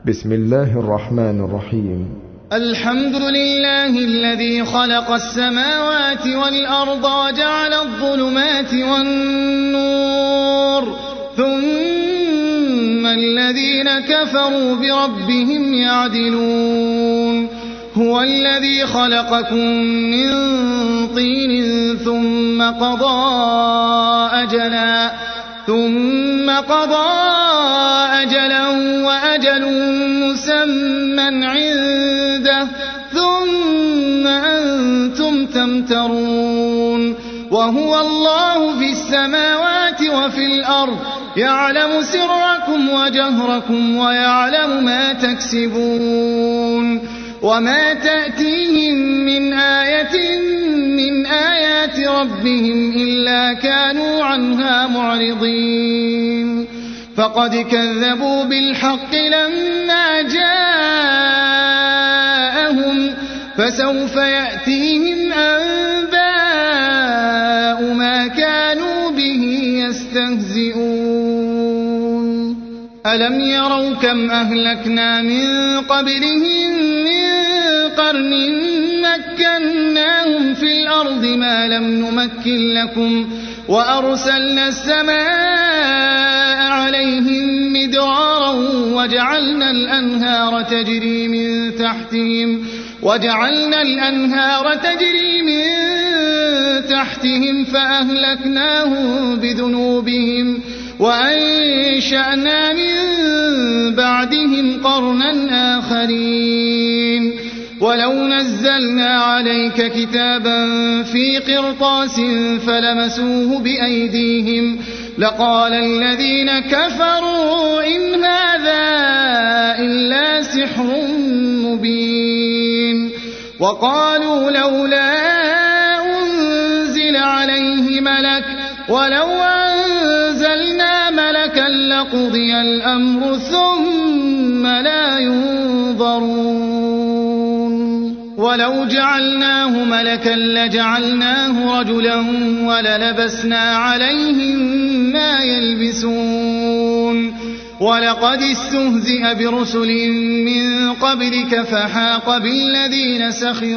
بسم الله الرحمن الرحيم. الحمد لله الذي خلق السماوات والأرض وجعل الظلمات والنور ثم الذين كفروا بربهم يعدلون. هو الذي خلقكم من طين ثم قضى أجلا وأجل مسمى عنده ثم أنتم تمترون. وهو الله في السماوات وفي الأرض يعلم سركم وجهركم ويعلم ما تكسبون. وما تأتيهم من آية من آيات ربهم إلا كانوا عنها معرضين. فقد كذبوا بالحق لما جاءهم فسوف يأتيهم أنباء ما كانوا به يستهزئون. ألم يروا كم أهلكنا من قبلهم من قرن مكناهم في الأرض ما لم نمكن لكم وأرسلنا السماء عليهم مدرارا وجعلنا الأنهار تجري من تحتهم فأهلكناهم بذنوبهم وأنشأنا من بعدهم قرنا آخرين. ولو نزلنا عليك كتابا في قرطاس فلمسوه بأيديهم لقال الذين كفروا إن هذا إلا سحر مبين. وقالوا لولا أنزل عليه ملك ولو أنزلنا ملكا لقضي الأمر ثم لا ينظرون. ولو جعلناه ملكا لجعلناه رجلا وللبسنا عليهم ما يلبسون. ولقد استهزئ برسل من قبلك فحاق بالذين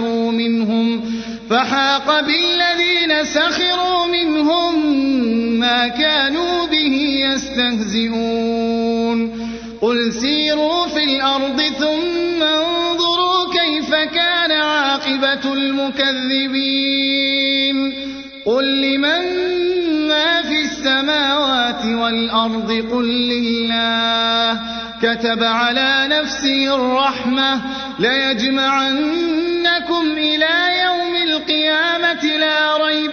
سخروا منهم ما كانوا به يستهزئون. قل سيروا في الأرض ثم انظروا كيف كان عاقبة المكذبين. قل لمن ما في السماوات والأرض قل لله. كتب على نفسه الرحمة ليجمعنكم إلى يوم القيامة لا ريب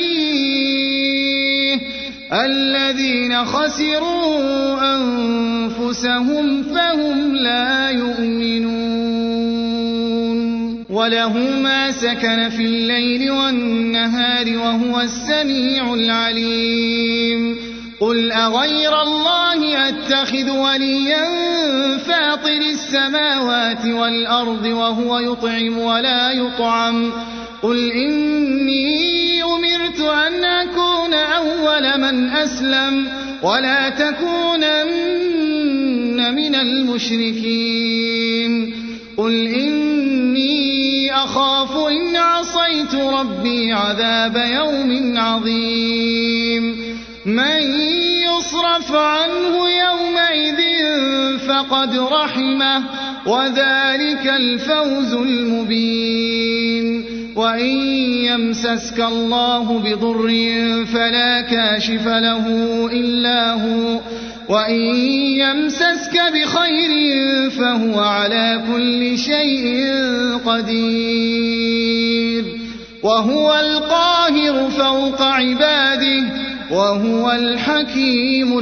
فيه الذين خسروا أنفسهم فهم لا يؤمنون. وله ما سكن في الليل والنهار وهو السميع العليم. قل أغير الله أتخذ وليا فاطر السماوات والأرض وهو يطعم ولا يطعم. قل إني أمرت أن أكون أول من أسلم ولا تكونن من المشركين. قل إني أخاف إن عصيت ربي عذاب يوم عظيم. من يصرف عنه يومئذ فقد رحمه وذلك الفوز المبين. وإن يمسسك الله بضر فلا كاشف له إلا هو وإن يمسسك بخير فهو على كل شيء قدير. وهو القاهر فوق عباده وهو الحكيم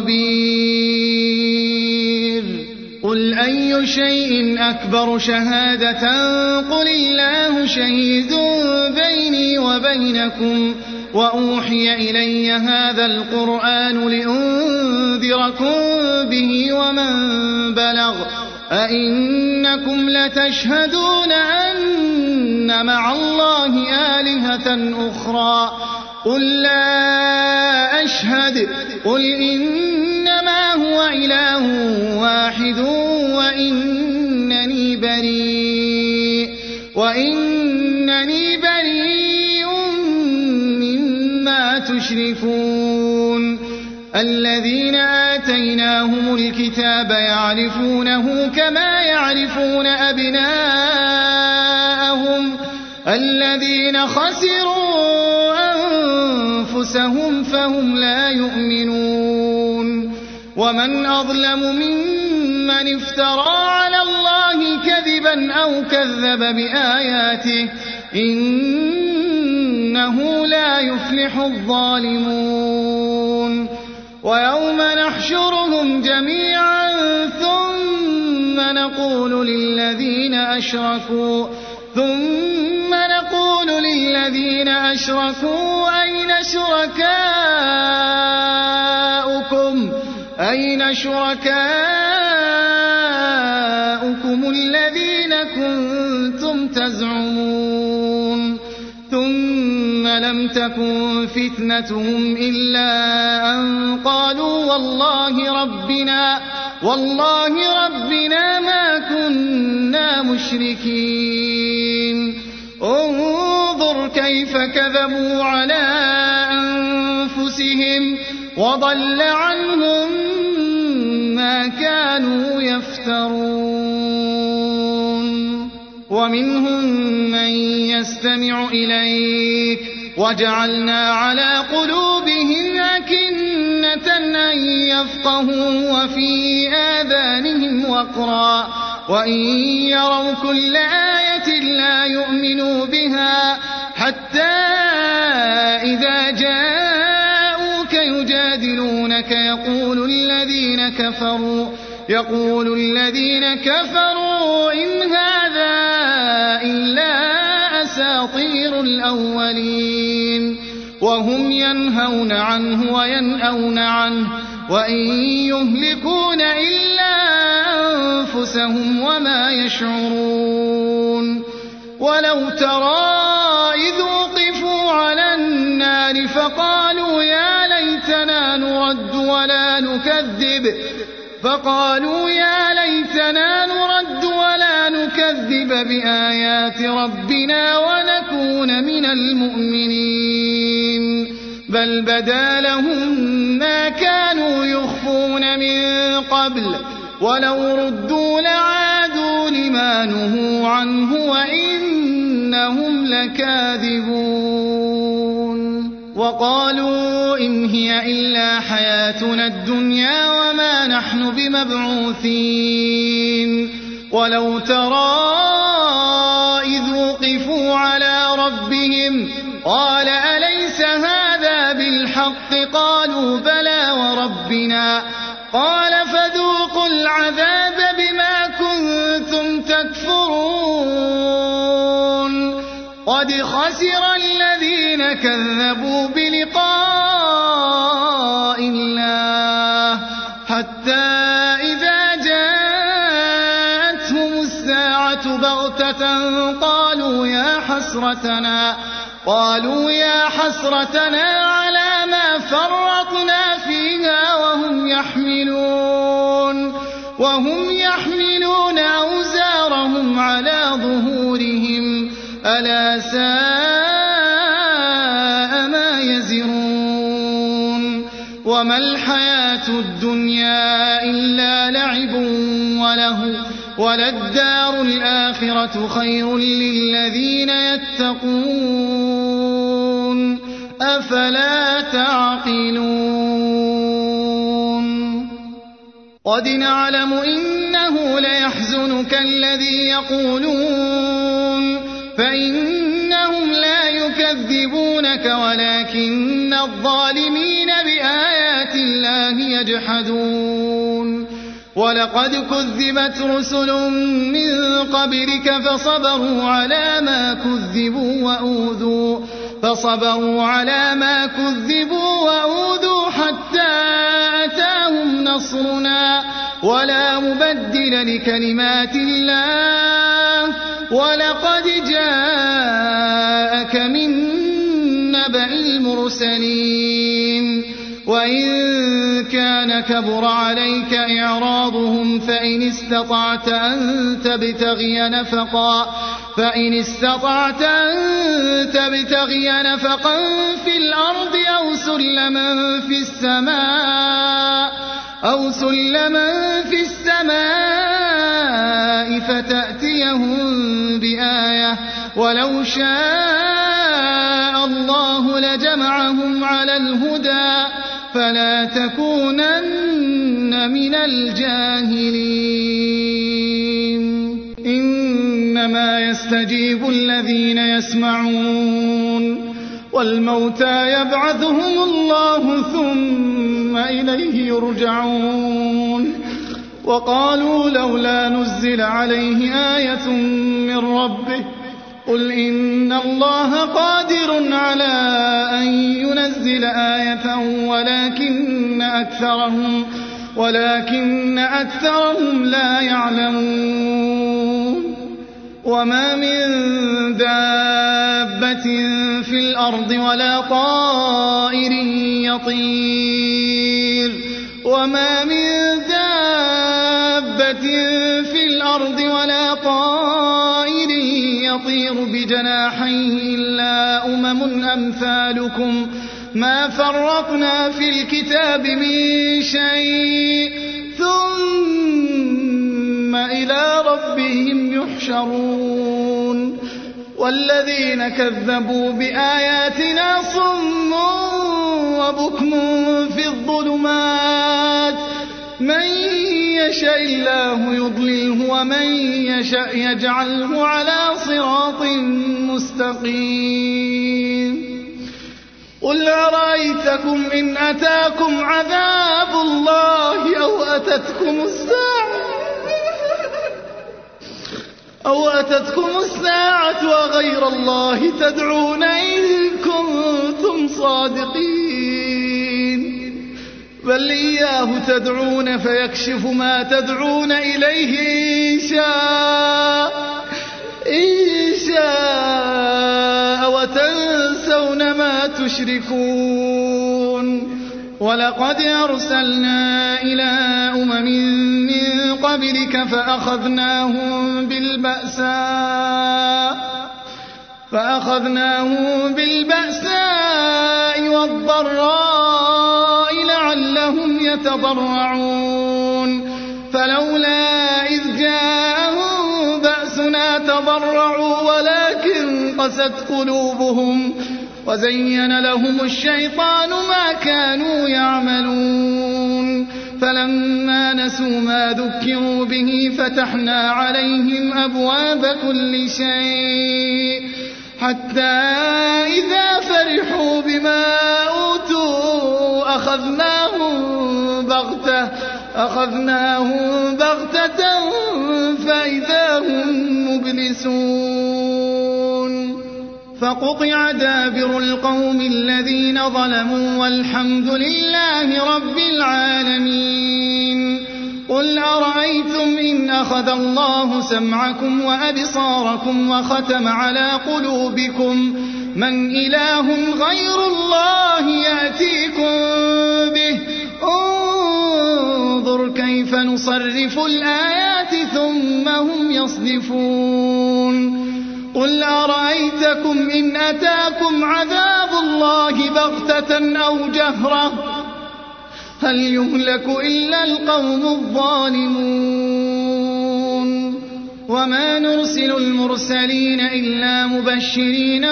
الخبير. قل أي شيء أكبر شهادة قل الله شهيد بيني وبينكم وأوحي إلي هذا القرآن لأنذركم به ومن بلغ أئنكم لتشهدون أن مع الله آلهة أخرى قل لا أشهد قل إنما هو وإله واحد وإنني بريء مما تشركون الذين آتيناهم الكتاب يعرفونه كما يعرفون أبناءهم الذين خسروا أنفسهم فهم لا يؤمنون ومن أظلم ممن افترى على الله كذبا أو كذب بآياته إنه لا يفلح الظالمون ويوم نحشرهم جميعا ثم نقول للذين أشركوا أين شركاؤكم الذين كنتم تزعمون ثم لم تكن فتنتهم إلا أن قالوا والله ربنا ما كنا مشركين انظر كيف كذبوا على أنفسهم وضل عنهم ما كانوا يفترون ومنهم من يستمع إليك وجعلنا على قلوبهم أكنة أن يفقهوا وفي آذانهم وقرا وإن يروا كل آية لا يؤمنوا بها حتى إذا جاءوك يجادلونك يقول الذين كفروا إن هذا إلا أساطير الأولين وهم ينهون عنه وينأون عنه وإن يهلكون إلا أنفسهم وما يشعرون ولو ترى إذ وقفوا على النار فقالوا يا ليتنا نرد ولا نكذب بآيات ربنا ونكون من المؤمنين بل بدا لهم ما كانوا يخفون من قبل ولو ردوا لعادوا لما نهوا عنه وإنهم لكاذبون وقالوا إن هي إلا حياتنا الدنيا وما نحن بمبعوثين ولو ترى إذ وقفوا على ربهم قال أليس هذا بالحق قالوا بلى وربنا قال فذوقوا العذاب بما كنتم تكفرون قد خسر الذين كذبوا بلقاء الله حتى إذا جاءتهم الساعة بغتة قالوا يا حسرتنا على ما فرطنا فيها وهم يحملون أوزارهم على ظهورهم ألا ساء ما يزرون وما الحياة الدنيا إلا لعب ولهو وللدار الآخرة خير للذين يتقون أفلا تعقلون قد نعلم إنه ليحزنك الذي يقولون فإنهم لا يكذبونك ولكن الظالمين بآيات الله يجحدون ولقد كذبت رسل من قبلك فصبروا على ما كذبوا وأوذوا حتى أتاهم نصرنا ولا مبدل لكلمات الله ولقد جاءك من نبأ المرسلين وإن كان كبر عليك إعراضهم فإن استطعت أن تبتغي نفقا في الأرض أو سلما في السماء فتأتيهم بآية ولو شاء الله لجمعهم على الهدى فلا تكونن من الجاهلين إنما يستجيب الذين يسمعون والموتى يبعثهم الله ثم إليه يرجعون وقالوا لولا نزل عليه آية من ربه قل إن الله قادر على أن ينزل آية ولكن أكثرهم لا يعلمون وما من دابة في الأرض ولا طائر يطير بجناحيه إلا أمثالكم ما فرطنا في الكتاب من شيء ثم إلى ربهم يحشرون والذين كذبوا بآياتنا صم وبكم في الظلمات من يشاء الله يضلله ومن يشاء يجعله على صراط مستقيم قل أرأيتكم إن أتاكم عذاب الله أو أتتكم الساعة وغير الله تدعون إن كنتم صادقين بل إياه تدعون فيكشف ما تدعون إليه إن شاء وتنسون ما تشركون ولقد أرسلنا إلى أمم من قبلك فأخذناهم بالبأساء والضراء لعلهم يتضرعون فلولا إذ جاءهم بأسنا تضرعوا ولكن قست قلوبهم وزين لهم الشيطان ما كانوا يعملون فلما نسوا ما ذكروا به فتحنا عليهم أبواب كل شيء حتى إذا فرحوا بما أوتوا أخذناهم بغتة فإذا هم مبلسون فقطع دابر القوم الذين ظلموا والحمد لله رب العالمين قل أرأيتم إن أخذ الله سمعكم وأبصاركم وختم على قلوبكم من إله غير الله يأتيكم به انظر كيف نصرف الآيات ثم هم يصدفون قل أرأيتكم إن أتاكم عذاب الله بغتة أو جهرة هل يهلك إلا القوم الظالمون وما نرسل المرسلين إلا مبشرين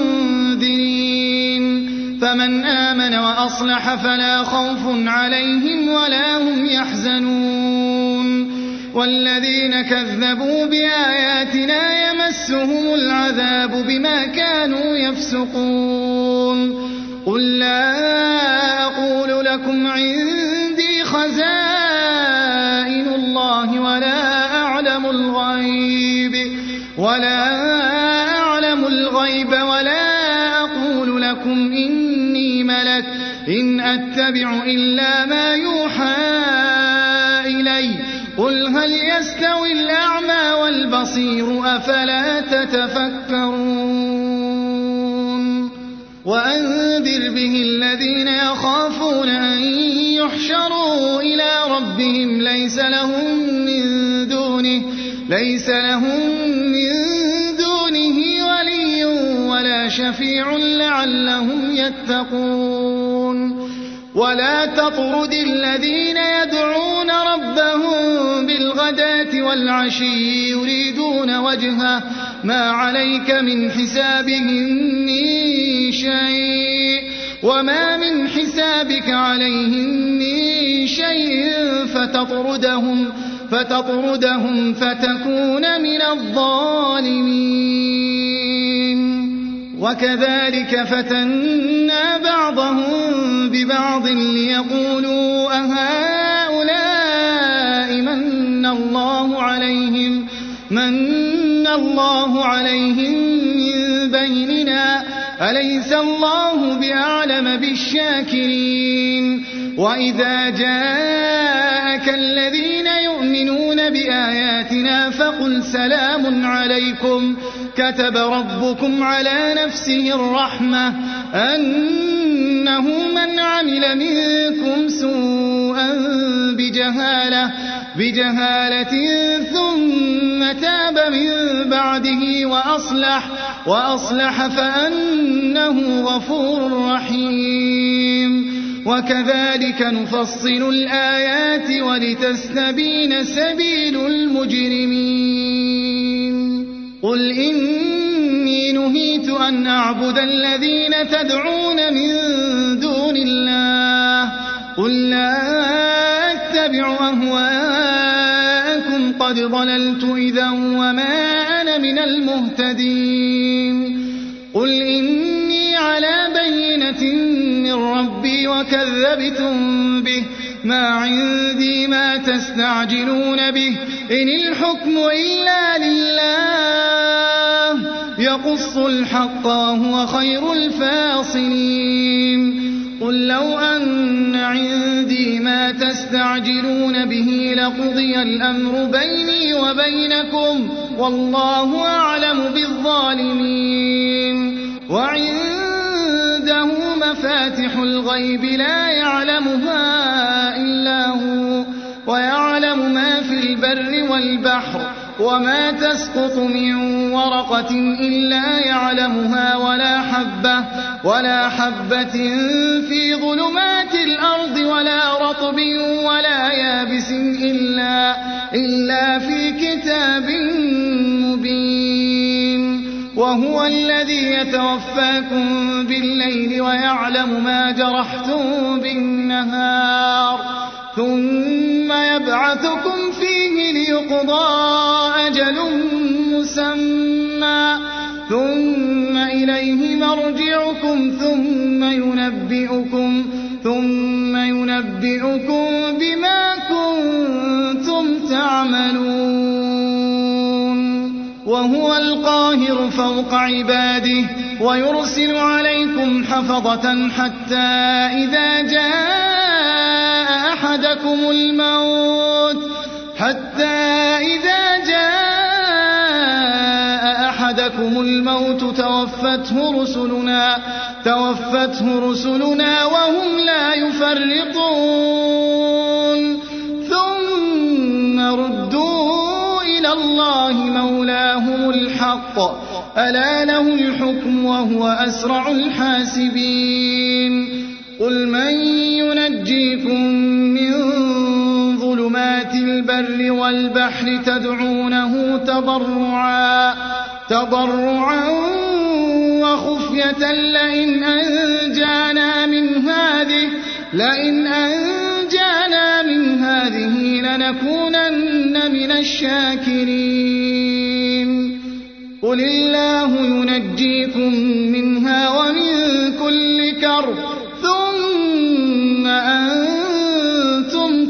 ومنذرين فمن آمن وأصلح فلا خوف عليهم ولا هم يحزنون والذين كذبوا بآياتنا يمسهم العذاب بما كانوا يفسقون قل لا أقول لكم عندي خزائن الله ولا أعلم الغيب ولا أقول لكم إني ملك إن أتبع إلا ما يوحى إلي قل هل يستوي الأعمى والبصير أفلا تتفكرون وأنذر به الذين يخافون أن يحشروا إلى ربهم ليس لهم من دونه ولي ولا شفيع لعلهم يتقون ولا تطرد الذين يدعون ربهم بالغداة والعشي يريدون وجهه ما عليك من حسابهم من شيء وما من حسابك عليهم من شيء فتطردهم فتكون من الظالمين وكذلك فتنا بعضهم ببعض ليقولوا أهؤلاء من الله عليهم من بيننا أليس الله بأعلم بالشاكرين وإذا جاءك الذين يؤمنون بآياتنا فقل سلام عليكم كتب ربكم على نفسه الرحمة أنه من عمل منكم سوءا بجهالة ثم تاب من بعده وأصلح فأنه غفور رحيم وكذلك نفصل الآيات ولتستبين سبيل المجرمين قل إني نهيت أن أعبد الذين تدعون من دون الله قل لا أتبع أهواءكم قد ضللت إذا وما أنا من المهتدين قل إني على بينة من ربي وكذبتم به ما عندي ما تستعجلون به إن الحكم إلا لله يقص الحق وهو خير الفاصلين قل لو أن عندي ما تستعجلون به لقضي الأمر بيني وبينكم والله أعلم بالظالمين وعنده مفاتح الغيب لا يعلمها إلا هو ويعلم ما في البر والبحر وما تسقط من ورقة إلا يعلمها ولا حبة في ظلمات الأرض ولا رطب ولا يابس إلا في كتاب مبين وهو الذي يتوفاكم بالليل ويعلم ما جرحتم بالنهار ثم يبعثكم فيه ليقضى أجل مسمى ثم إليه مرجعكم ثم ينبئكم بما كنتم تعملون وهو القاهر فوق عباده ويرسل عليكم حفظة حتى إذا جاء أحدكم الموت توفته رسلنا وهم لا يفرطون ثم ردوا إلى الله مولاهم الحق ألا له الحكم وهو أسرع الحاسبين قل من ينجيكم من ظلمات البر والبحر تدعونه تضرعا وخفية لئن أنجانا من هذه لنكونن من الشاكرين قل الله ينجيكم منها ومن كل كرب ثم أنتم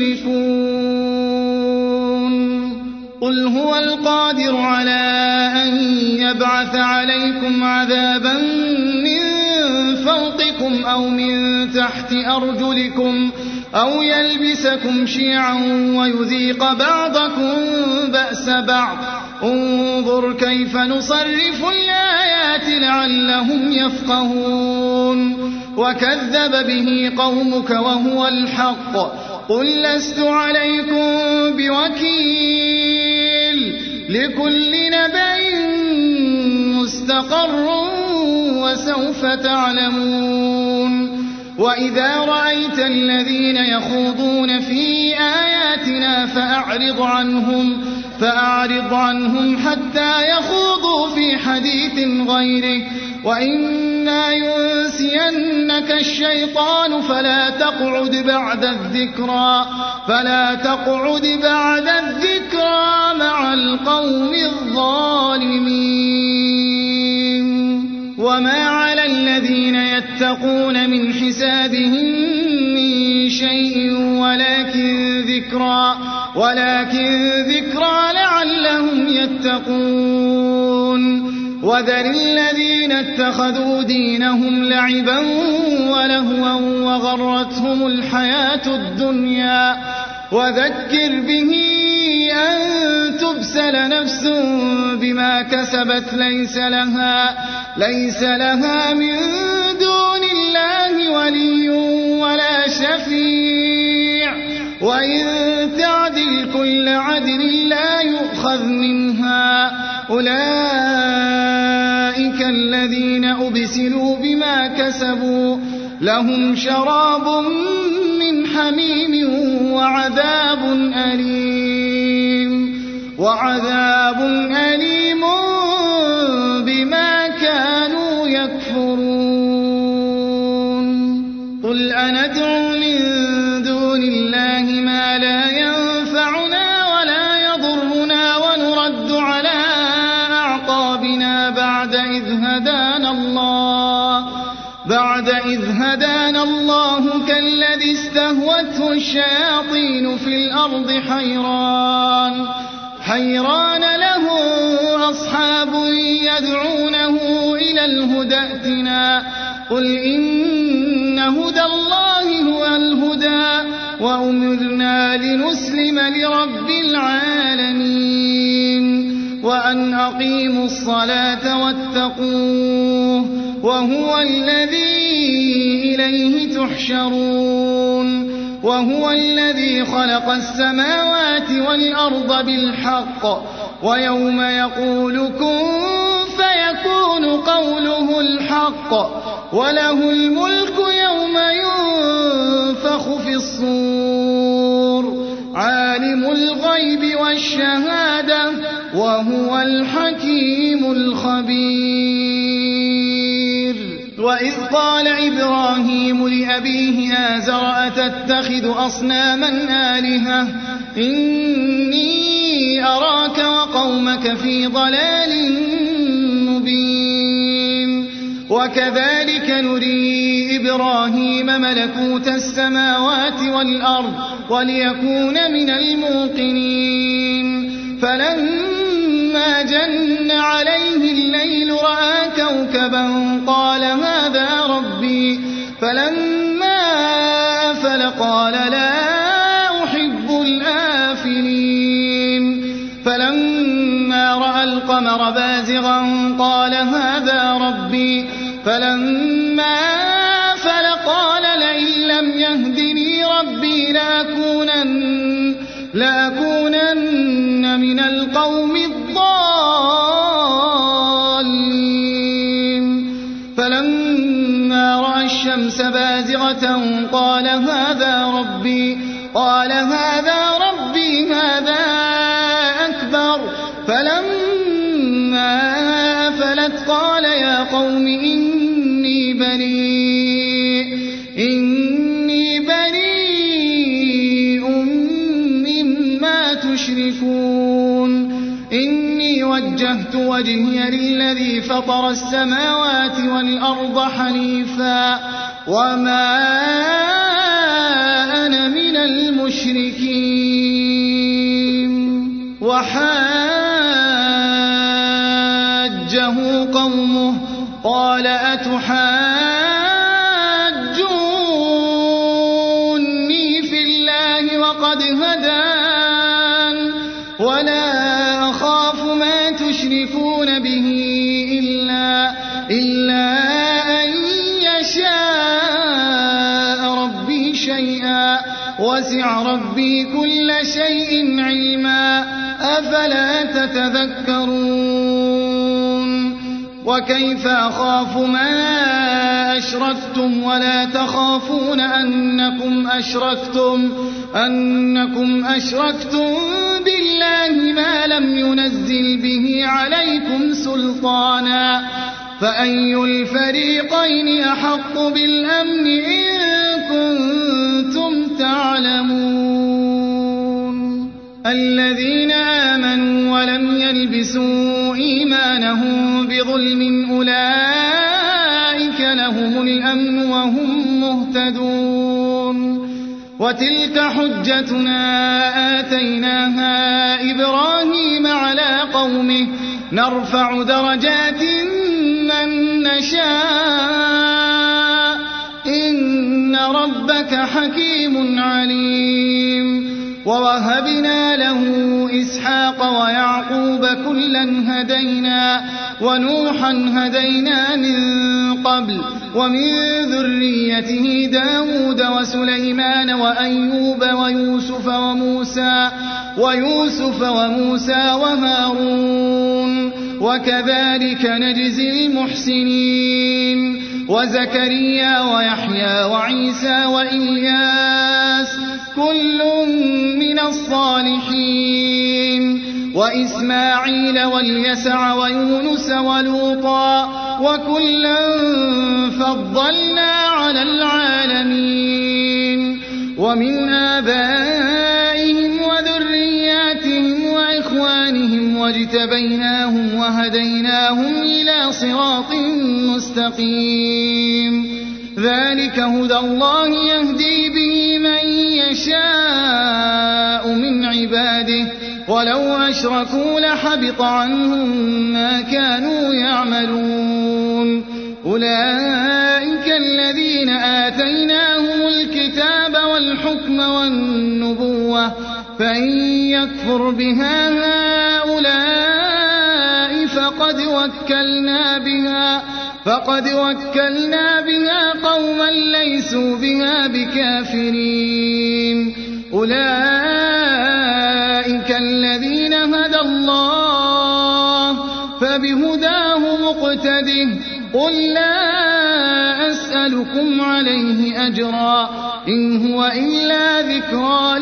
تشركون قل هو القادر على أن يبعث عليكم عذابا من فوقكم أو من تحت أرجلكم أو يلبسكم شيعا ويذيق بعضكم بأس بعض فانظر كيف نصرف الآيات لعلهم يفقهون وكذب به قومك وهو الحق قل لست عليكم بوكيل لكل نبأ مستقر وسوف تعلمون وإذا رأيت الذين يخوضون في آياتنا فأعرض عنهم حتى يخوضوا في حديث غيره وإما ينسينك الشيطان فلا تقعد بعد الذكرى مع القوم الظالمين وما على الذين يتقون من حسابهم من شيء ولكن ذكرى لعلهم يتقون وذر الذين اتخذوا دينهم لعبا ولهوا وغرتهم الحياة الدنيا وذكر به أن تبسل نفس بما كسبت ليس لها من دون الله ولي ولا شفيع وإن تعدل كل عدل لا يؤخذ منها أولئك الذين أبسلوا بما كسبوا لهم شراب من حميم وعذاب أليم بما كانوا يكفرون قل أندعو من دون الله ما لا ينفعنا ولا يضرنا ونرد على أعقابنا بعد إذ هدانا الله كالذي استهوته الشياطين في الأرض حيران له أصحاب يدعونه إلى الهدى ائتنا قل إن هدى الله هو الهدى وأمرنا لنسلم لرب العالمين وأن أقيموا الصلاة واتقوه وهو الذي إليه تحشرون وهو الذي خلق السماوات والأرض بالحق ويوم يقول كن فيكون قوله الحق وله الملك يوم ينفخ في الصور عالم الغيب والشهادة وهو الحكيم الخبير وإذ قال إبراهيم لأبيه آزر أتتخذ أصناما آلهة إني أراك وقومك في ضلال مبين وكذلك نري إبراهيم ملكوت السماوات والأرض وليكون من الموقنين فلما جن عليه الليل رأى كوكبا قال هذا ربي فلما أفل قال لا أحب الآفلين فلما رأى القمر بازغا قال هذا ربي فلما أفل قال لئن لم يهدني ربي لأكونن من القوم الضالين فلما رأى الشمس بازغة قال هذا ربي هذا أكبر فلما أفلت قال يا قوم إني بريء مما تشركون إني وجهت وجهي للذي فطر السماوات والأرض حنيفا وما أنا من المشركين وحاجه قومه قال أتحاجوني في الله وقد هدان ولا أخاف ما تشركون به إلا أن يشاء ربي شيئا وسع ربي كل شيء علما أفلا تتذكرون وكيف أخاف ما أشركتم ولا تخافون أنكم أشركتم بالله ما لم ينزل به عليكم سلطانا فأي الفريقين أحق بالأمن إن كنتم تعلمون الذين آمنوا ولم يلبسوا إيمانهم بظلم أولئك لهم الأمن وهم مهتدون وتلك حجتنا آتيناها إبراهيم على قومه نرفع درجات من نشاء إن ربك حكيم عليم ووهبنا له إسحاق ويعقوب كلا هدينا ونوحا هدينا من قبل ومن ذريته داود وسليمان وأيوب ويوسف وموسى وهارون وكذلك نجزي المحسنين وزكريا ويحيى وعيسى وإلياس كل من الصالحين وإسماعيل واليسع ويونس ولوطا وكلا فضلنا على العالمين ومن آبائهم وذرياتهم وإخوانهم واجتبيناهم وهديناهم إلى صراط مستقيم ذلك هدى الله يهدي به من يشاء من عباده ولو أشركوا لحبط عنهم ما كانوا يعملون أولئك الذين آتيناهم الكتاب والحكم والنبوة فإن يكفر بها هؤلاء فقد وكلنا بها قوما ليسوا بها بكافرين أولئك الذين هدى الله فبهداه مقتده قل لا أسألكم عليه أجرا إن هو إلا ذكرى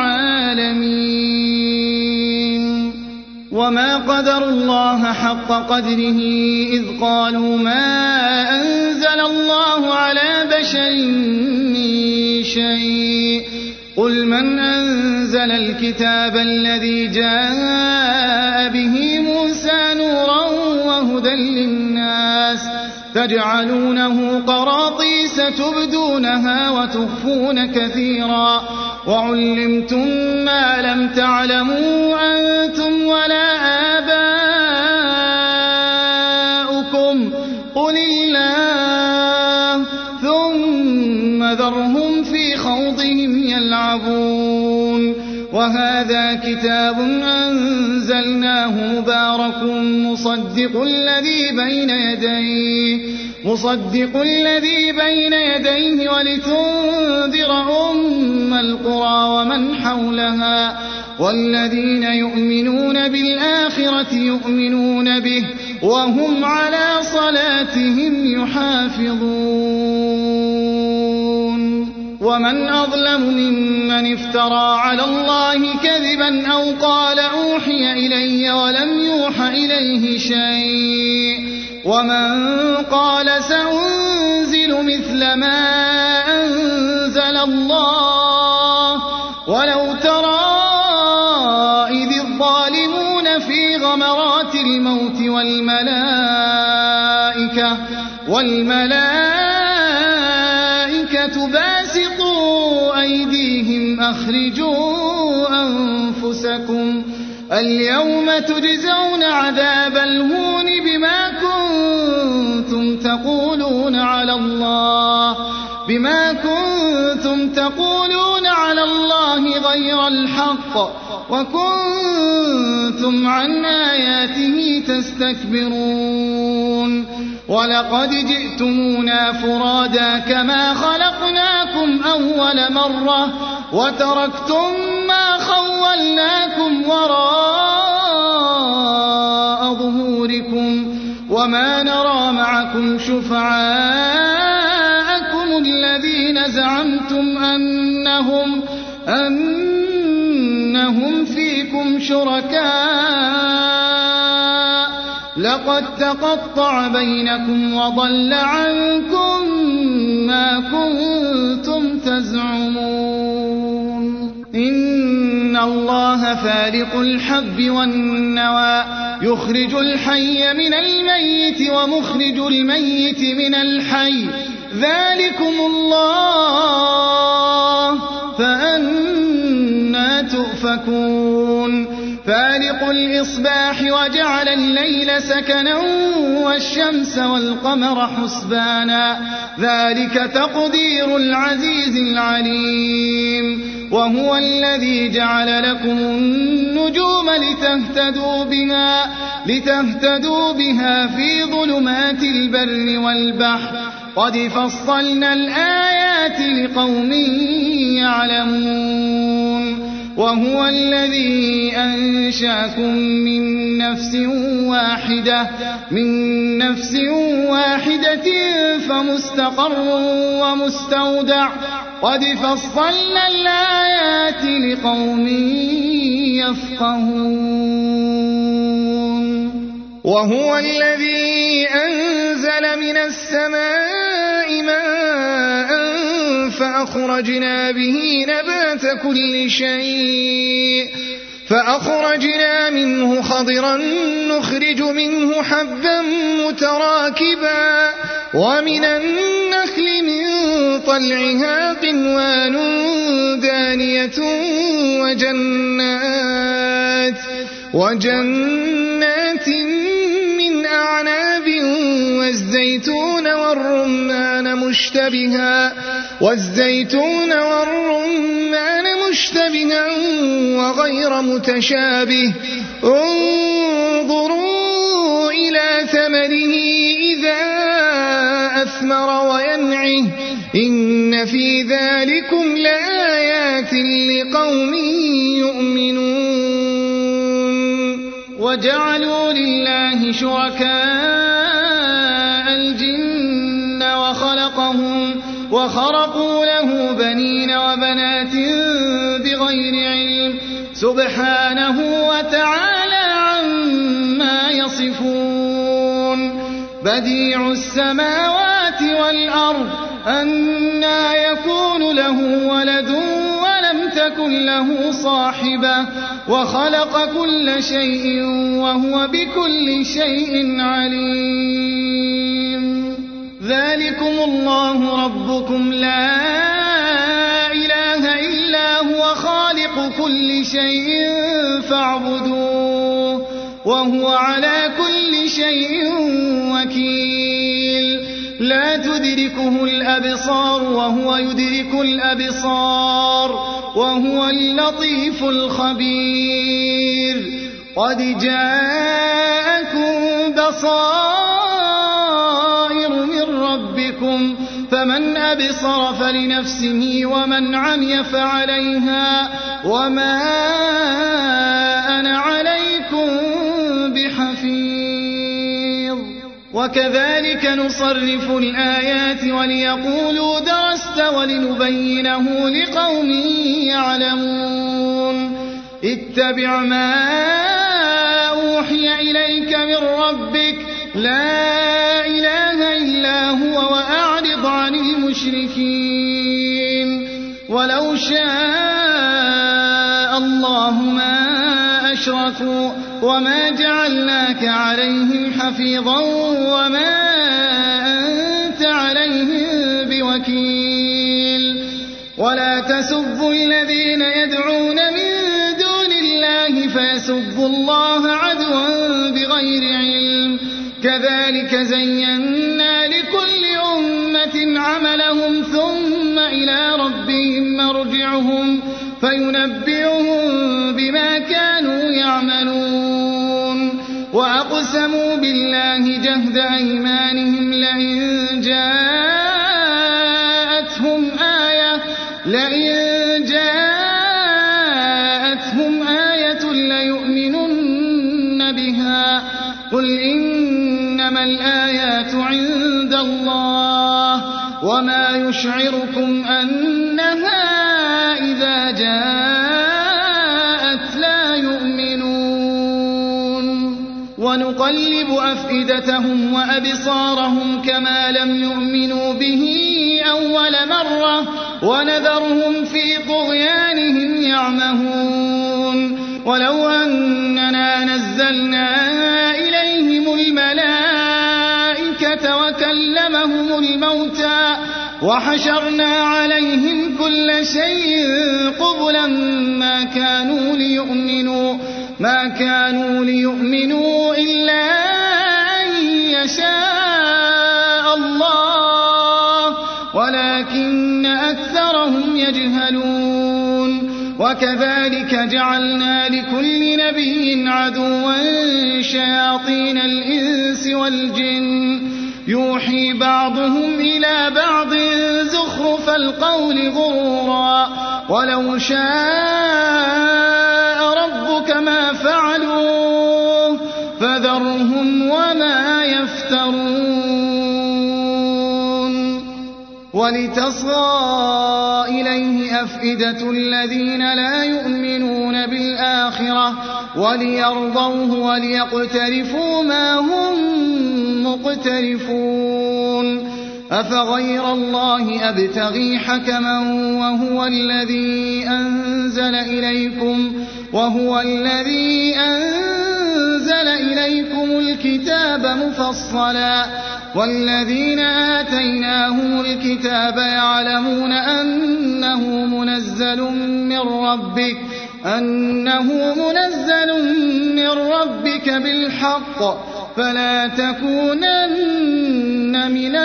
للعالمين وما قدروا الله حق قدره إذ قالوا ما أنزل الله على بشر من شيء قل من أنزل الكتاب الذي جاء به موسى نورا وهدى للناس تجعلونه قراطيس تبدونها وتخفون كثيرا وعلمتم ما لم تعلموا أنتم ولا آباؤكم قل الله ثم ذرهم في خوضهم يلعبون وهذا كتاب أنزلناه مبارك مصدق الذي بين يديه ولتنذر أم القرى ومن حولها والذين يؤمنون بالآخرة يؤمنون به وهم على صلاتهم يحافظون ومن أظلم ممن افترى على الله كذبا أو قال أوحي إلي ولم يوح إليه شيء ومن قال سأنزل مثل ما أنزل الله ولو ترى إذ الظالمون في غمرات الموت والملائكة باسطوا أيديهم أخرجوا أنفسكم اليوم تجزون عذاب الهون بما كنتم تقولون على الله غير الحق وكنتم عن آياته تستكبرون ولقد جئتمونا فرادا كما خلقناكم أول مرة وتركتم ما خولناكم وراء ظهوركم وما نرى معكم شفعاءكم الذين زعمتم أنهم فيكم شركاء لقد تقطع بينكم وضل عنكم ما كنتم تزعمون إن الله فالق الحب والنوى يخرج الحي من الميت ومخرج الميت من الحي ذلكم الله فأنى تؤفكون فالق الإصباح وجعل الليل سكنا والشمس والقمر حسبانا ذلك تقدير العزيز العليم وهو الذي جعل لكم النجوم لتهتدوا بها في ظلمات البر والبحر قد فصلنا الآيات لقوم يعلمون وهو الذي أنشأكم من نفس واحدة فمستقر ومستودع قد فصلنا الآيات لقوم يفقهون وهو الذي أنزل من السماء ماء فأخرجنا به نبات كل شيء فأخرجنا منه خضرا نخرج منه حبا متراكبا ومن النخل من طلعها قنوان دانية وجنات من أعناب والزيتون والرمان مشتبها وغير متشابه انظروا إلى ثمره إذا أثمر وينعه إن في ذلكم لآيات لقوم يؤمنون وجعلوا لله شركاء الجن وخرقوا له بنين وبنات بغير علم سبحانه وتعالى عما يصفون بديع السماوات والأرض أنى يكون له ولد ولم تكن له صاحبة وخلق كل شيء وهو بكل شيء عليم ذلكم الله ربكم لا إله إلا هو خالق كل شيء فاعبدوه وهو على كل شيء وكيل لا تدركه الأبصار وهو يدرك الأبصار وهو اللطيف الخبير قد جاءكم بصائر من ربكم فمن أبصر فلنفسه ومن عمي فعليها وما أنا عليكم بحفيظ وكذلك نصرف الآيات وليقولوا درست ولنبينه لقوم يعلمون اتبع ما أوحي إليك من ربك لا إله إلا هو وأعرض عن المشركين ولو شاء الله ما أشركوا وما جعلناك عليهم حفيظا وما أنت عليهم بوكيل ولا تسبوا الذين يدعون من دون الله فيسبوا الله عدوا بغير علم كذلك زينا لكل أمة عملهم ثم إلى ربهم مرجعهم فينبئهم بما يعملون وأقسموا بالله جهد أيمانهم لئن جاءتهم آية ليؤمنن بها قل إنما الآيات عند الله وما يشعركم أنها إذا جاءت لا يؤمنون ونقلب أفئدتهم وأبصارهم كما لم يؤمنوا به أول مرة ونذرهم في طغيانهم يعمهون ولو أننا نزلنا إليهم الملائكة وكلمهم الموتى وحشرنا عليهم كل شيء قبلا ما كانوا ليؤمنوا إلا أن يشاء الله ولكن أكثرهم يجهلون وكذلك جعلنا لكل نبي عدوا شياطين الإنس والجن يوحي بعضهم إلى بعض زخرف القول غرورا ولو شاء ربك ما فعلوه فذرهم وما يفترون ولتصغى إليه أفئدة الذين لا يؤمنون بالآخرة وليرضوه وليقترفوا ما هم مقترفون أفغير الله أبتغي حكما وهو الذي أنزل إليكم الكتاب مفصلا والذين آتيناهم الكتاب يعلمون أنه منزل من ربك بالحق فلا تكونن من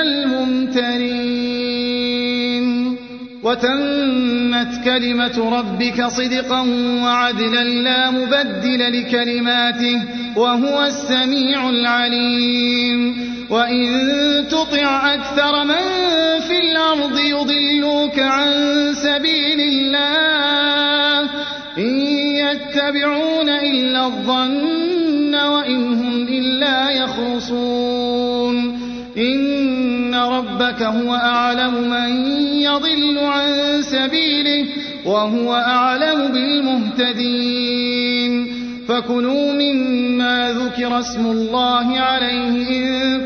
الممترين وتمت كلمة ربك صدقا وعدلا لا مبدل لكلماته وهو السميع العليم وإن تطع أكثر من في الأرض يضلوك عن سبيل الله إن يتبعون إلا الظن وإن هم إلا يخرصون إن ربك هو أعلم من يضل عن سبيله وهو أعلم بالمهتدين فكلوا مما ذكر اسم الله عليه إن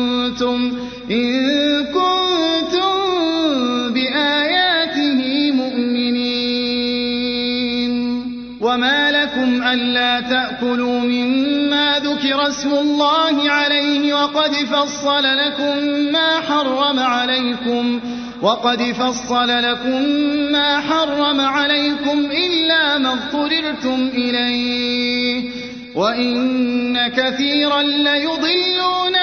كنتم بآياته مؤمنين وما لكم ألا تأكلوا مما ذكر اسم الله عليه وقد فصل لكم ما حرم عليكم إلا ما اضطررتم إليه وإن كثيرا ليضلون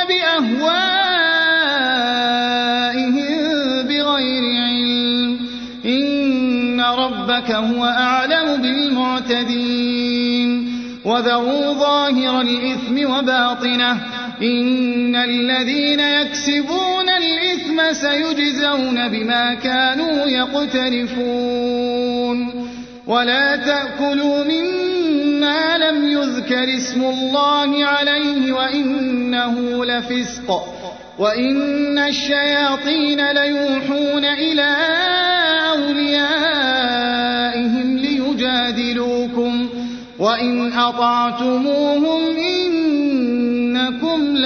بأهوائهم بغير علم إن ربك هو أعلم بالمعتدين وذروا ظاهر الإثم وباطنه إن الذين يكسبون الإثم سيجزون بما كانوا يقترفون ولا تأكلوا مما لم يذكر اسم الله عليه وإنه لفسق وإن الشياطين ليوحون إلى أوليائهم ليجادلوكم وإن أطعتموهم إنكم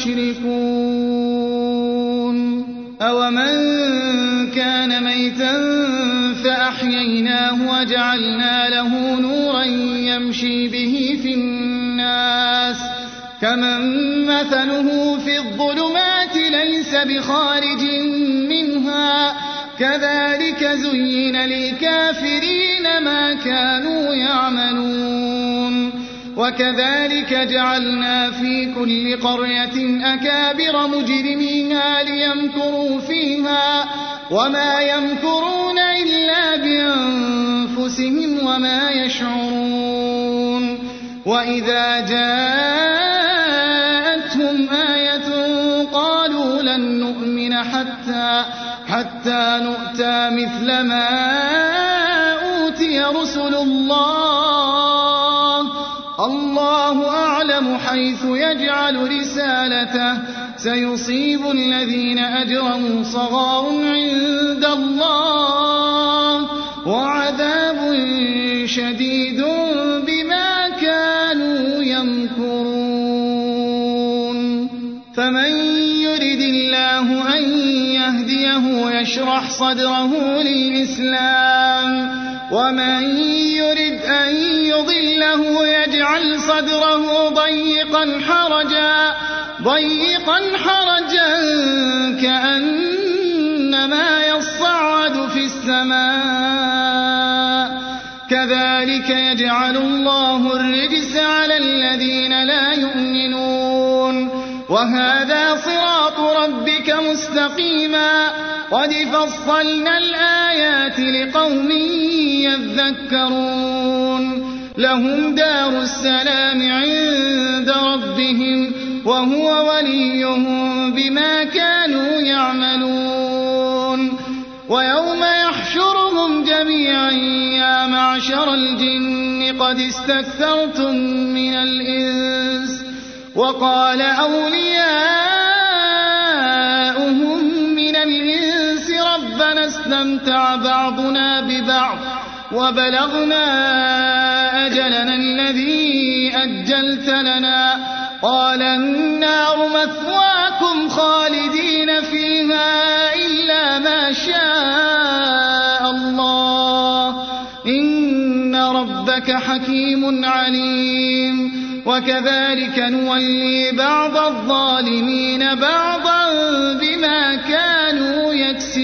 لمشركون أومن كان ميتا فأحييناه وجعلنا له نورا يمشي به في الناس كمن مثله في الظلمات ليس بخارج منها كذلك زين للكافرين ما كانوا يعملون وكذلك جعلنا في كل قرية أكابر مجرميها ليمكروا فيها وما يمكرون إلا بأنفسهم وما يشعرون وإذا جاءتهم آية قالوا لن نؤمن حتى نؤتى مثل ما أوتي رسل الله أعلم حيث يجعل رسالته سيصيب الذين أجرموا صغار عند الله وعذاب شديد بما كانوا يمكرون فمن يرد الله أن يهديه يشرح صدره للإسلام ومن يرد أن يضله يجعل صدره ضيقا حرجا كأنما يصعد في السماء كذلك يجعل الله الرجس على الذين لا يؤمنون وهذا صراط ربك مستقيما قد فصلنا الآيات لقوم يذكرون لهم دار السلام عند ربهم وهو وليهم بما كانوا يعملون ويوم يحشرهم جميعا يا معشر الجن قد استكثرتم من الإنس وقال أولياؤهم من الإنس ربنا استمتع بعضنا ببعض وبلغنا أجلنا الذي أجلت لنا قال النار مثواكم خالدين فيها إلا ما شاء الله إن ربك حكيم عليم وكذلك نولي بعض الظالمين بعضا بما كانوا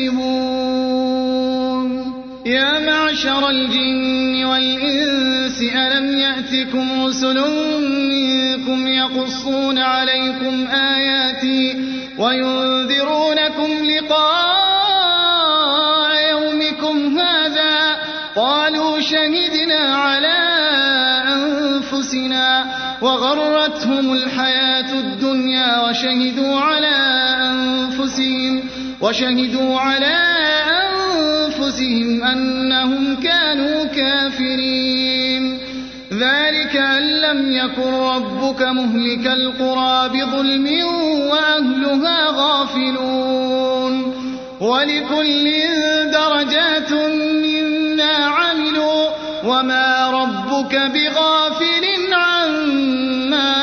يكسبون يا معشر الجن والإنس ألم يأتكم رسل منكم يقصون عليكم آياتي وينذرونكم لقاء يومكم هذا قالوا شهدنا على أنفسنا وغرتهم الحياة الدنيا وشهدوا على أنفسهم أنهم كانوا كافرين ذلك أن لم يكن ربك مهلك القرى بظلم وأهلها غافلون ولكل درجات مما عملوا وما ربك بغافل عما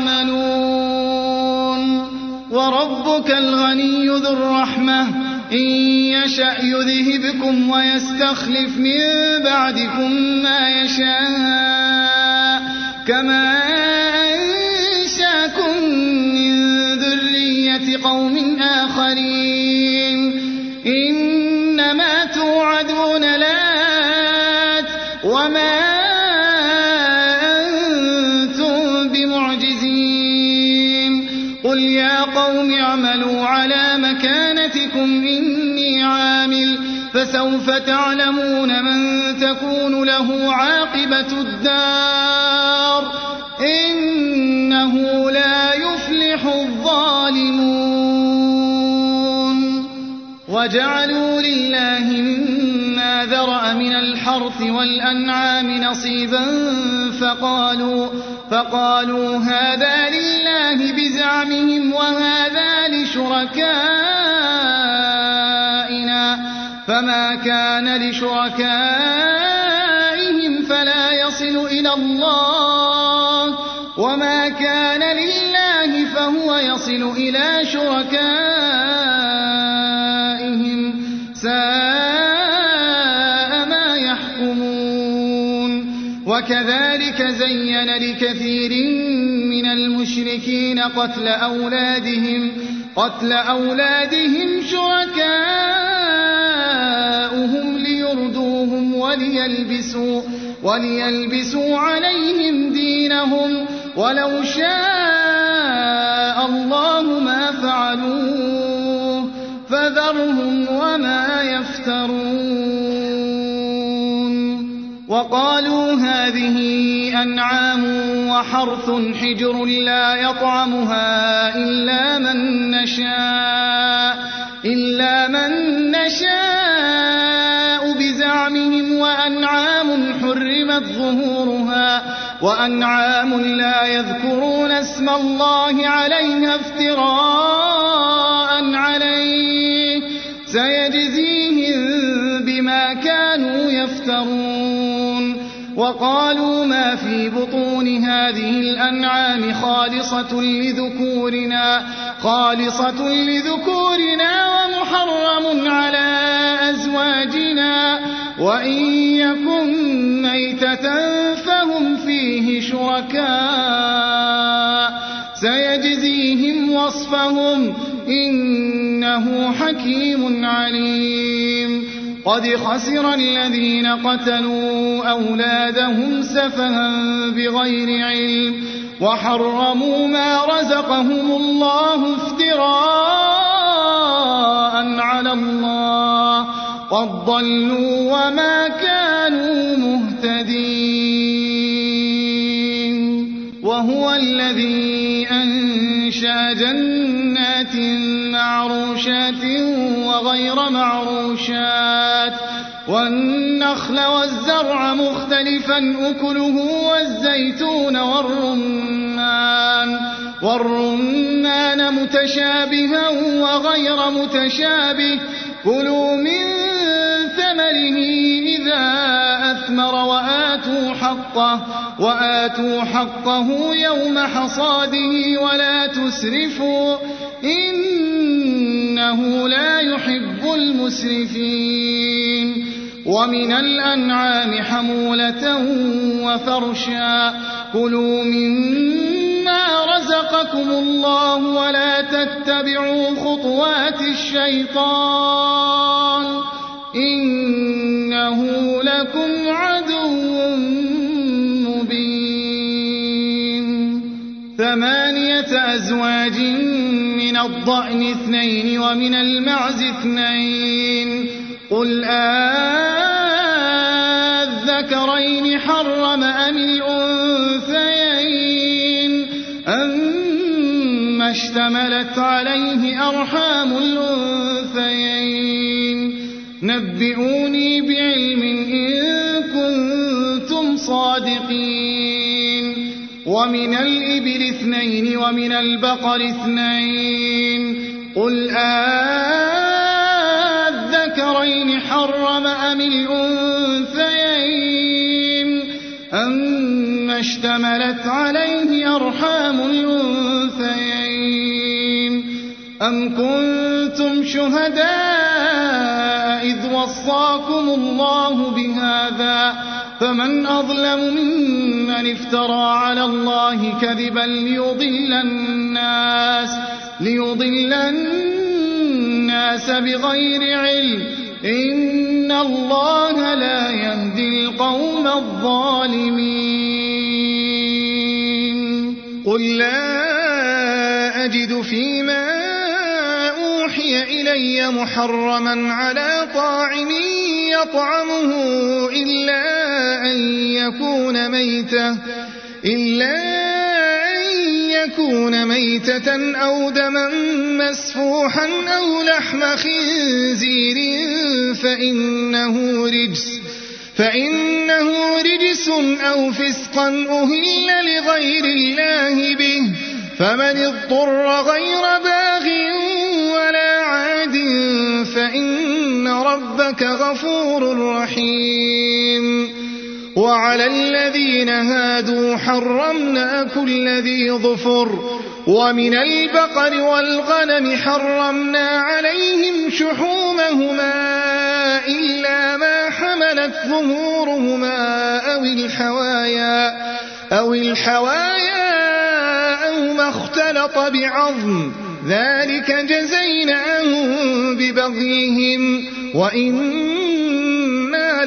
يعملون وربك الغني ذو الرحمة إن يشأ يذهبكم ويستخلف من بعدكم ما يشاء كما أنشاكم من ذرية قوم آخرين إنما توعدون لآت وما أنتم بمعجزين قل يا قوم اعملوا على مكانتكم إني عامل فسوف تعلمون من تكون له عاقبة الدار إنه لا يفلح الظالمون وجعلوا لله مما ذرأ من الحرث والأنعام نصيبا فقالوا هذا لله بزعمهم وهذا لشركائنا فما كان لشركائهم فلا يصل إلى الله وما كان لله فهو يصل إلى شركائهم ساء ما يحكمون وكذلك زين لكثير من المشركين قتل أولادهم شركاؤهم ليردوهم وليلبسوا عليهم دينهم ولو شاء الله ما فعلوه فذرهم وما يفترون وقالوا هذه أنعام وحرث حجر لا يطعمها إلا من نشاء بزعمهم وأنعام حرمت ظهورها وأنعام لا يذكرون اسم الله عليها افتراء عليه سيجزيهم بما كانوا يفترون. وقالوا ما في بطون هذه الأنعام خالصة لذكورنا ومحرم على أزواجنا وإن يكن ميتة فهم فيه شركاء سيجزيهم وصفهم إنه حكيم عليم. قد خسر الذين قتلوا أولادهم سفها بغير علم وحرموا ما رزقهم الله افتراء على الله قد ضلوا وما كانوا مهتدين. وهو الذي أنشأ جنات معروشات وغير معروشات والنخل والزرع مختلفا أكله والزيتون والرمان متشابها وغير متشابه كلوا من ثمره إذا أثمر وآتوا حقه يوم حصاده ولا تسرفوا إنه لا يحب المسرفين. ومن الأنعام حمولة وفرشا كلوا مما رزقكم الله ولا تتبعوا خطوات الشيطان إنه لكم عدو مبين. 8 أزواج من الضأن 2 ومن المعز 2 قل الذكرين حرم أم الأنثيين أما اشتملت عليه أرحام الأنثيين نبئوني بعلم إن كنتم صادقين. ومن الإبل 2 ومن البقر 2 قل الذكرين حرم أم الأنثيين أما اشتملت عليه أرحام الأنثيين أم كنتم شهداء إذ وصاكم الله بهذا فمن أظلم ممن افترى على الله كذبا ليضل الناس بغير علم إن الله لا يهدي القوم الظالمين. قل لا أجد فيما أوحي إلي محرما على طاعم يطعمه إلا أن يكون ميتة أو دما مسفوحا أو لحم خنزير فإنه رجس أو فسقا أهل لغير الله به فمن اضطر غير باغ ولا عاد فإن ربك غفور رحيم. وعلى الذين هادوا حرمنا كل ذي ظفر ومن البقر والغنم حرمنا عليهم شحومهما إلا ما حملت ظهورهما أو الحوايا أو ما اختلط بعظم ذلك جزيناهم ببغيهم وإنا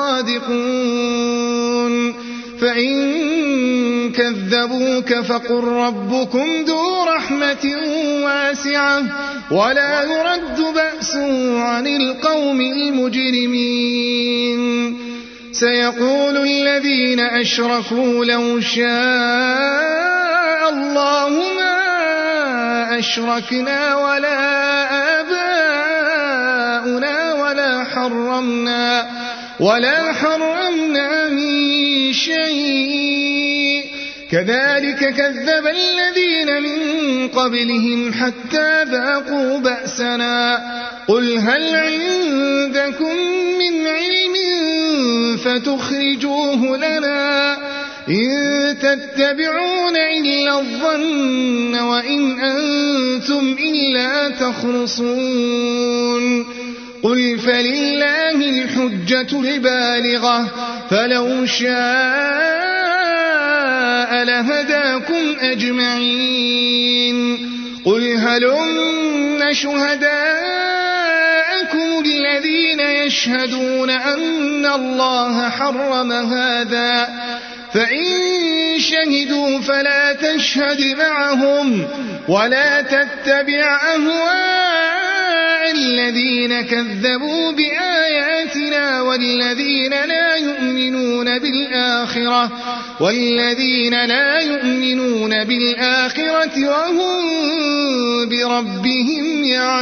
لصادقون. فإن كذبوك فقل ربكم ذو رحمة واسعة ولا يرد بأسه عن القوم المجرمين. سيقول الذين أشركوا لو شاء الله ما أشركنا ولا آباؤنا ولا حرمنا من شيء كذلك كذب الذين من قبلهم حتى ذاقوا بأسنا قل هل عندكم من علم فتخرجوه لنا إن تتبعون إلا الظن وإن أنتم إلا تخرصون قل فلله الحجة البالغة فلو شاء لهداكم أجمعين قل هلم شهداءكم الذين يشهدون أن الله حرم هذا فإن شهدوا فلا تشهد معهم ولا تتبع أهواء الذين كذبوا بآياتنا والذين لا يؤمنون بالآخرة وهم بربهم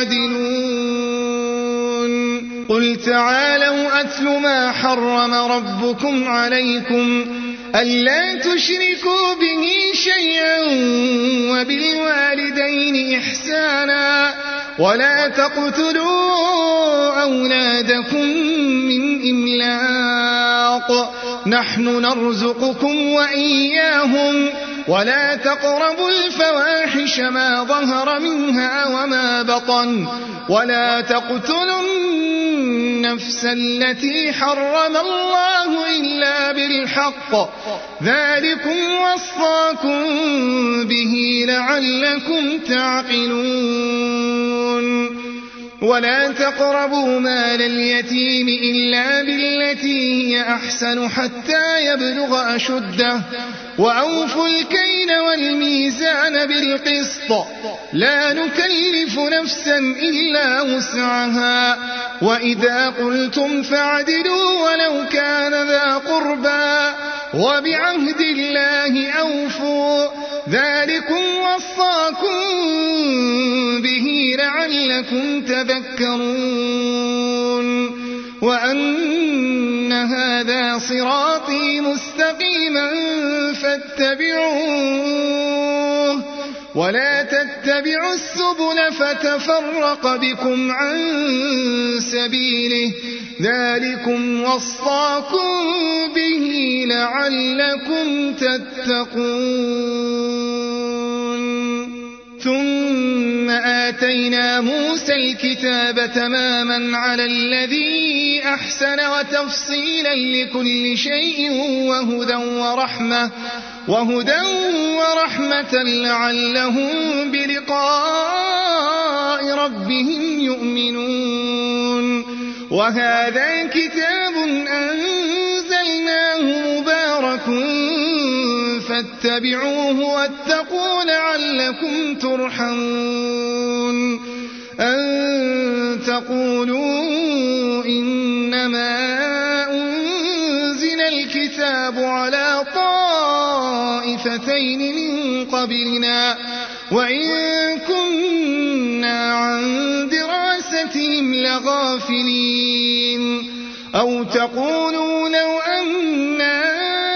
يعدلون قل تعالوا أتل ما حرم ربكم عليكم ألا تشركوا به شيئا وبالوالدين إحسانا ولا تقتلوا أولادكم من إملاق نحن نرزقكم وإياهم ولا تقربوا الفواحش ما ظهر منها وما بطن ولا تقتلوا النفس التي حرم الله إلا بالحق ذلكم وصاكم به لعلكم تعقلون ولا تقربوا مال اليتيم إلا بالتي هي أحسن حتى يبلغ أشده وأوفوا الكيل والميزان بالقسط لا نكلف نفسا إلا وسعها وإذا قلتم فاعدلوا ولو كان ذا قربى وبعهد الله أوفوا ذلكم وصاكم به لعلكم تذكرون وأن هذا صراطي مستقيما فاتبعوه ولا تتبعوا السبل فتفرق بكم عن سبيله ذلكم وصاكم به لعلكم تتقون ثم آتينا موسى الكتاب تماما على الذي أحسن وتفصيلا لكل شيء وهدى ورحمة لعلهم بلقاء ربهم يؤمنون وهذا كتاب أنزلناه مبارك فاتبعوه واتقوا لعلكم ترحمون أن تقولوا إنما أنزل الكتاب على طائفتين من قبلنا وإن كنا عن دراستهم لغافلين أو تقولوا لو أنا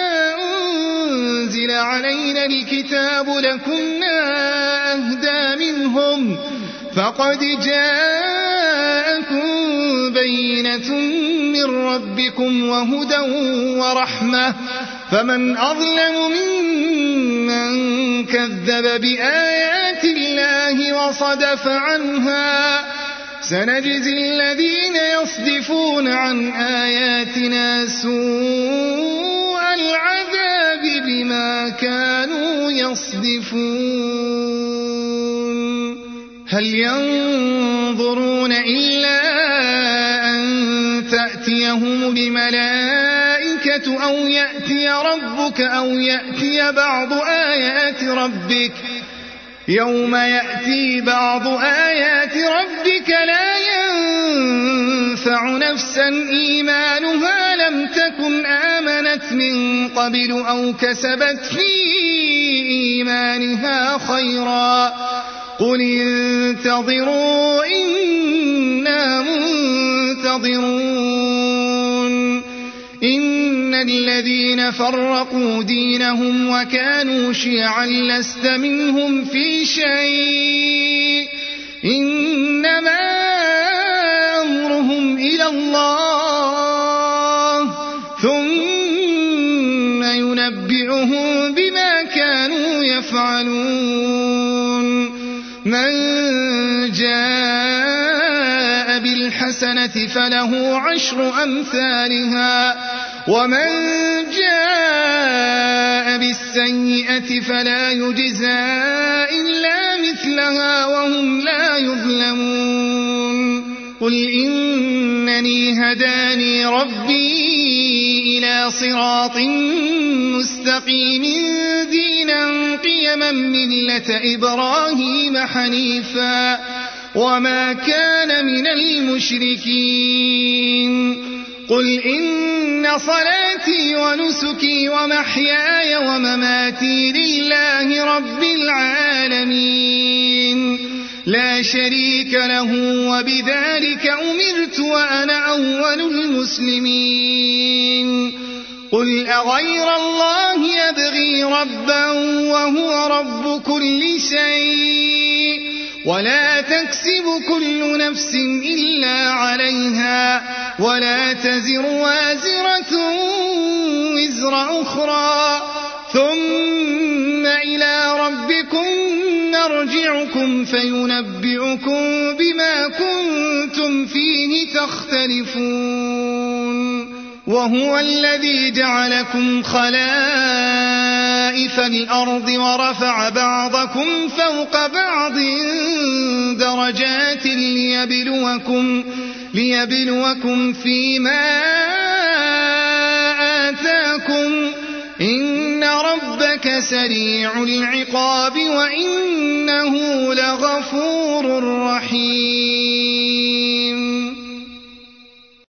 أنزل علينا الكتاب لكنا أهدى منهم فقد جاءكم بينة من ربكم وهدى ورحمة فمن أظلم ممن كذب بآيات الله وصدف عنها سنجزي الذين يصدفون عن آياتنا سوء العذاب بما كانوا يصدفون هل ينظرون إلا أن تأتيهم الملائكة أو يأتي ربك أو يأتي بعض آيات ربك يوم يأتي بعض آيات ربك لا ينفع نفسا إيمانها لم تكن آمنت من قبل أو كسبت في إيمانها خيرا قل انتظروا إنا منتظرون إن الذين فرقوا دينهم وكانوا شيعا لست منهم في شيء إنما أمرهم إلى الله ثم ينبئهم بما كانوا يفعلون من جاء بالحسنة فله 10 أمثالها ومن جاء بالسيئة فلا يجزى إلا مثلها وهم لا يظلمون قل إنني هداني ربي إلى صراط مستقيم دينا قيما ملة إبراهيم حنيفا وما كان من المشركين قل إن صلاتي ونسكي ومحياي ومماتي لله رب العالمين لا شريك له وبذلك أمرت وأنا أول المسلمين قل أغير الله يبغي ربا وهو رب كل شيء ولا تكسب كل نفس إلا عليها ولا تزر وازرة وزر أخرى ثم إلى ربكم نرجعكم فينبئكم بما كنتم فيه تختلفون وهو الذي جعلكم خلائف الأرض ورفع بعضكم فوق بعض درجات ليبلوكم فيما آتاكم إن ربك سريع العقاب وإنه لغفور